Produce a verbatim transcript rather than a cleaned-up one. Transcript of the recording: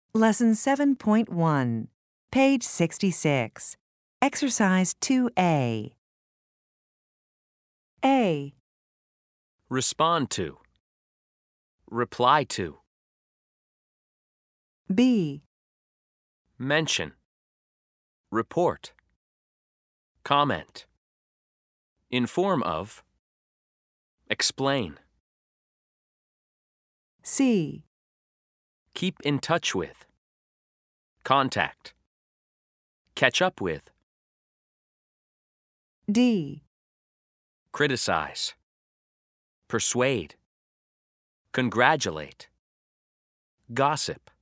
Lesson seven point one, page sixty-six. Exercise two A. A. Respond to. Reply to. B. Mention. Report. Comment. Inform of. Explain. C. Keep in touch with. Contact. Catch up with. D. Criticize. Persuade. Congratulate. Gossip.